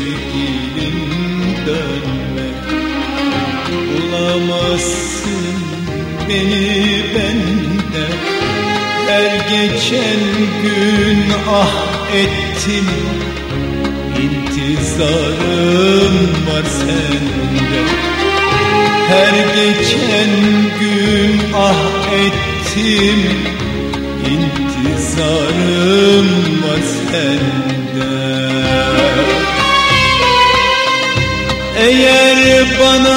sevgilim dönme. Bulamazsın beni benden. Her geçen gün ah ettim, İntizarım var sende. Her geçen gün ah ettim, İntizarım var sende. Eğer bana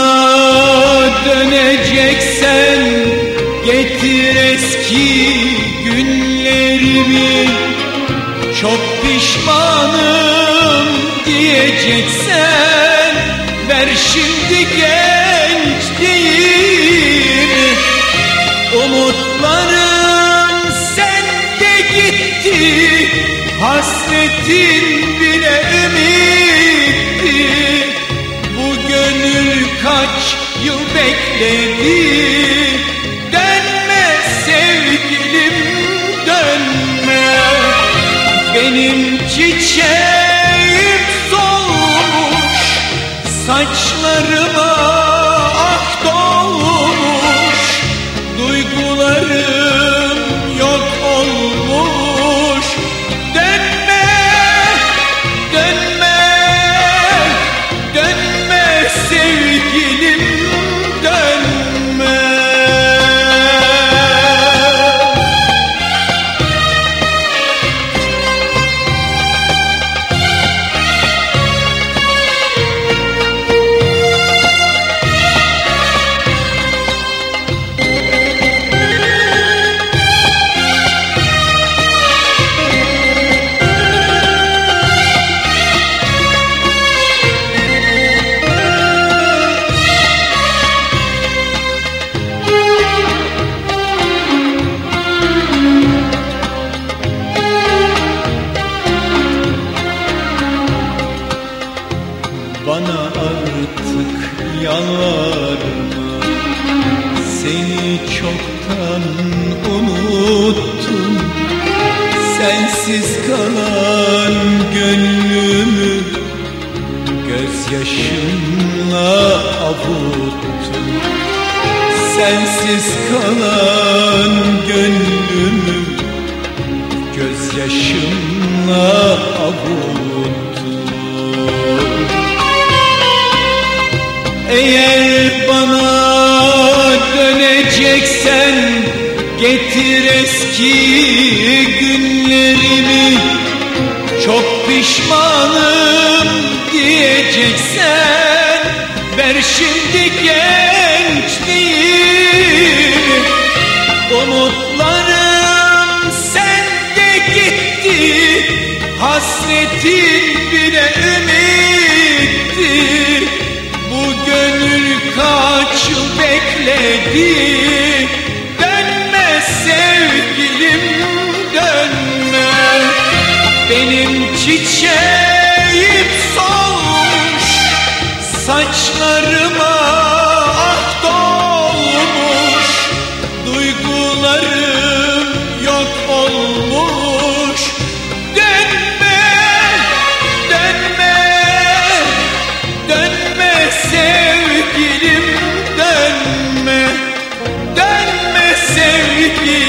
döneceksen getir eski günlerimi. Çok pişmanım diyeceksen ver şimdi gençliğimi. Umutlarım sende gitti, hasretin bile ümitti. Bu gönül kaç yıl bekledi. Dönme sevgilim dönme. Benim çiçeğim solmuş, saçlarıma ak dolmuş. Duygularım yok olmuş. Dönme, dönme, dönme sevgilim dönme. Bana artık yalvarma, seni çoktan unuttum. Sensiz kalan gönlümü gözyaşımla avuttum. Sensiz kalan gönlümü gözyaşımla avuttum. Eğer bana döneceksen getir eski günlerimi. Çok pişmanım diyeceksen ver şimdi gençliğimi. Umutlarım sende gitti, hasretin bile ümitti. Bu gönül kaç yıl bekledi. Dönme sevgilim dönme. Benim çiçeğim solmuş, saçlarıma ah dolmuş. Duygularım yok olmuş. Dönme, dönme, dönme sevgilim dönme. Dönme sevgilim.